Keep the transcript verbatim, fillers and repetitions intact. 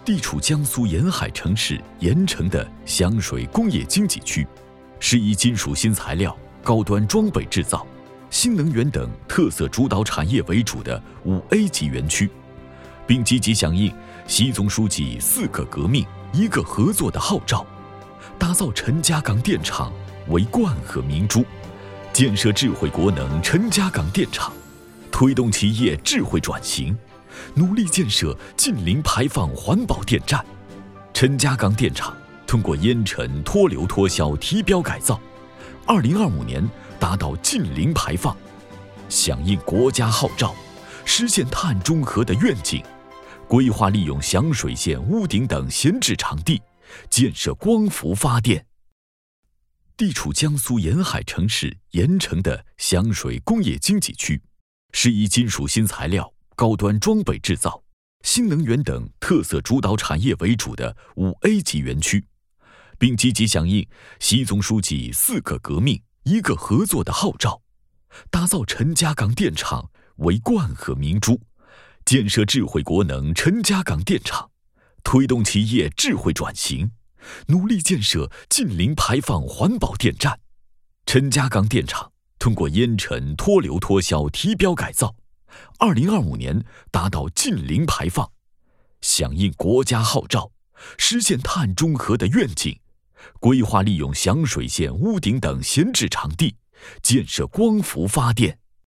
地处江苏沿海城市盐城的响水工业经济区，是以金属新材料、高端装备制造、新能源等特色主导产业为主的五 A 级园区，并积极响应习总书记“四个革命、一个合作”的号召，打造陈家港电厂为冠和明珠，建设智慧国能陈家港电厂，推动企业智慧转型，努力建设近零排放环保电站。陈家港电厂通过烟尘脱硫脱硝提标改造，二零二五年达到近零排放，响应国家号召，实现碳中和的愿景，规划利用响水县屋顶等闲置场地，建设光伏发电。地处江苏沿海城市盐城的响水工业经济区，是以金属新材料、高端装备制造、新能源等特色主导产业为主的五 A 级园区，并积极响应习总书记“四个革命、一个合作”的号召，打造陈家港电厂为冠和明珠，建设智慧国能陈家港电厂，推动企业智慧转型，努力建设近零排放环保电站。陈家港电厂通过烟尘脱硫脱硝提标改造，二零二五年达到近零排放，响应国家号召，实现碳中和的愿景，规划利用响水县屋顶等闲置场地，建设光伏发电。